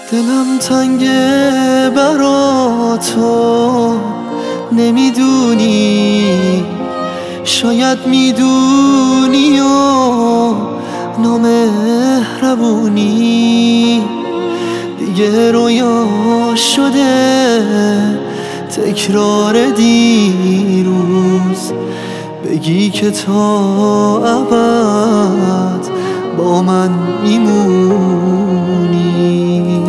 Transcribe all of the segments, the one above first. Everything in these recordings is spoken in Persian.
دلم تنگه برا تو، نمیدونی، شاید میدونی و نامهربونی. دیگه رویا شده تکرار دیروز، بگی که تا ابد با من میمونی.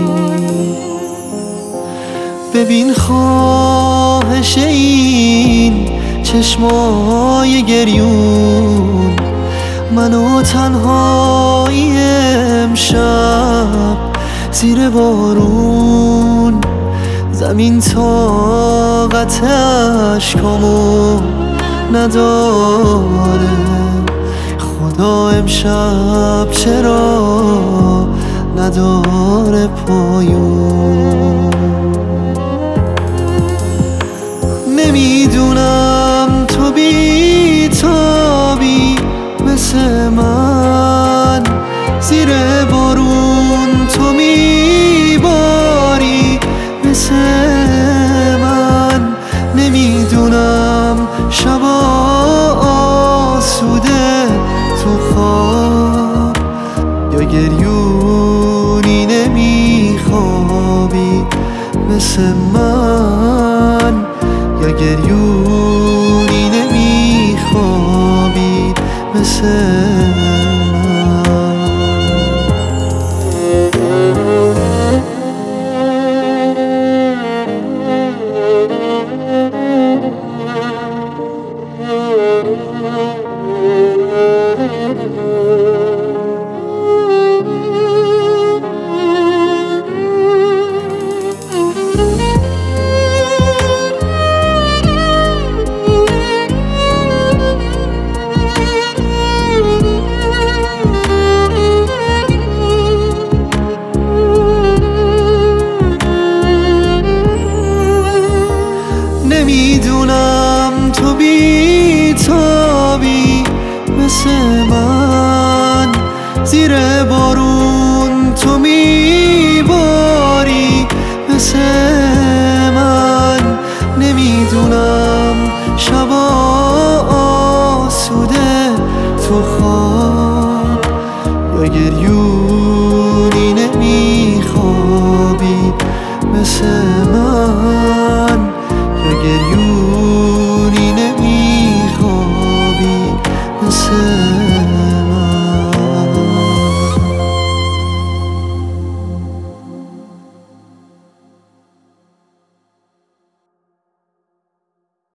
ببین خواهش این چشمای گریون، منو تنهایی امشب زیر بارون. زمین طاقت اشکامو نداره، خدا امشب چرا نداره پایون. نمیدونم تو بی تابی مثل من، زیر بارون تو میباری مثل من. نمیدونم شبا آسوده تو خواب یا گریونی نمیخوابی مثل من، یا گریونی نمیخوابی مثل